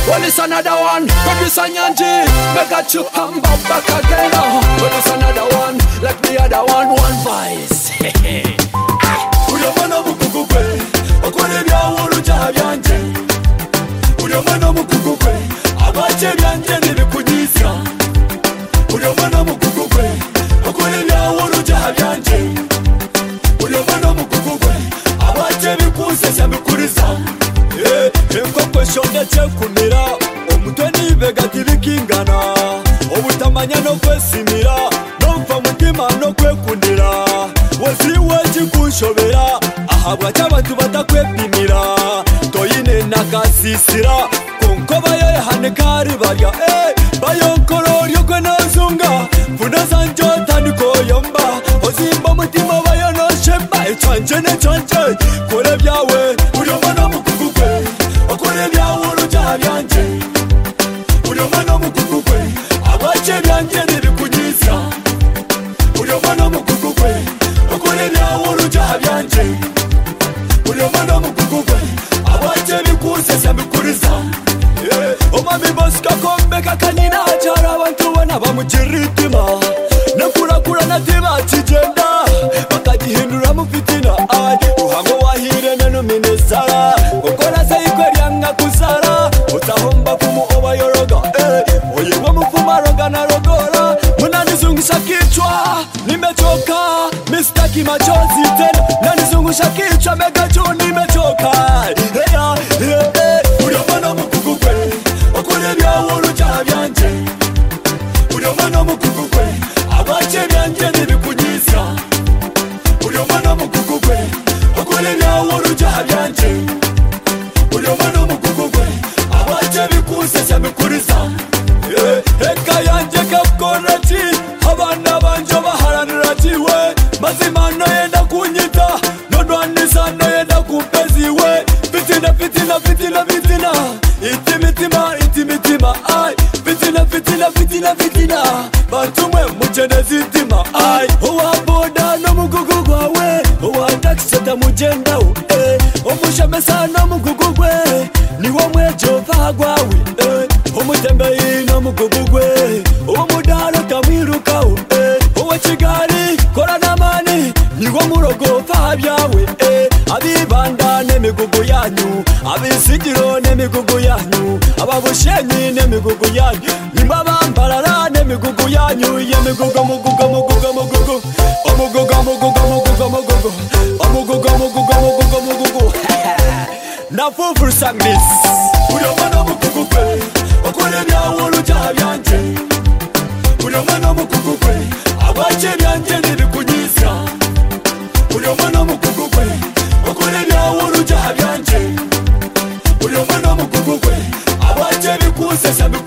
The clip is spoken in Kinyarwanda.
Well, it's another one. Producer Nyanji, mega chip and back again. Well, it's another one, like the other one voice. Uyamana mukukukwe, okole bya wuluja byanje. Uyamana mukukukwe, abache byanje nibikujisya. Uyamana mukukukwe, okole bya wuluja byanje. Uyamana mukukukwe, abache bikusesa mikuriza. Enkoko shonde chekumira, omutwe nibega tibikingana. Obutamanya no kwesimira, nomfa mutima no kwekundira. Wesiwe chikushobera, ahabwa cy'abantu batakwepimira. Toyine nakasisira, konkoba yohane kari barya. Bayonkoro ryokwe nazunga, mvuna zanjo taniko yomba. Ozimba mutima bayo no shemba, echanje ne chanje, kore byawe. Uyomana mukukukwe, okore byawe uruja byanje. Uyomana mukukukwe, abache byanje nibikujisya. Uyomana mukukukwe, okole byawe uruja byanje. Uyomana mukukukwe, abache bikusesa bikuriza. Omami boska kombeka kanina achara abantu bana bamujiritima. Nakurakura natima chigenda, bakagihindura mu fitina. Uhango wahire neno minesara, kokora sayikwe ryanga kusara. Utahomba kumu oba yoroga, oyewe mufuma roga na rogora. Munanizungusha kichwa, nimechoka, mistaki machozi tena. Nanizungusha kichwa, mega juu nimechoka. Uyamana mukukukwe, okole byawe uruja byanje. Uyamana mukukukwe, abache byanje nibikujisya. Uyamana mukukukwe, okole byawe uruja byanje. Uyamana mukukukwe, abache bikusesa mikuriza. Eka yanje kapkora chi, abana banjo baharanira chiwe. Mazima no yenda kunyita, nodwanisa no yenda kupeziwe. Fitina, fitina, fitina, fitina. Itimitima, itimitima, ay. Fitina, fitina, fitina, fitina. Bantumwe mujenezi itima, ay. Owa boda no mugugu gwawe, owa takseta mujendawe. Omushamesa no mugugu gwe, niwo mwejova gwawe. Omutembeyi no mugugu gwe, omudalo tamwirukawo. Owa Kigali, kora namani, niwo murogofa byawe. Abibanda n'emigugu yanyu, abisigiro n'emigugu yanyu, ababushenyi n'emigugu yanyu, nimba bambarara n'emigugu yanyu. Yemigugu mugugu mugugu mugugu, omugugu mugugu mugugu mugugu, omugugu mugugu mugugu mugugu. Nafufu sanglis. Uyamana mukukukwe, okole byawe uruja byanje. Uyamana mukukukwe, abache byanje nibikujisya. Uyamana mukukukwe, okole byawe uruja byanje. Uyamana mukukukwe, abache bikusesa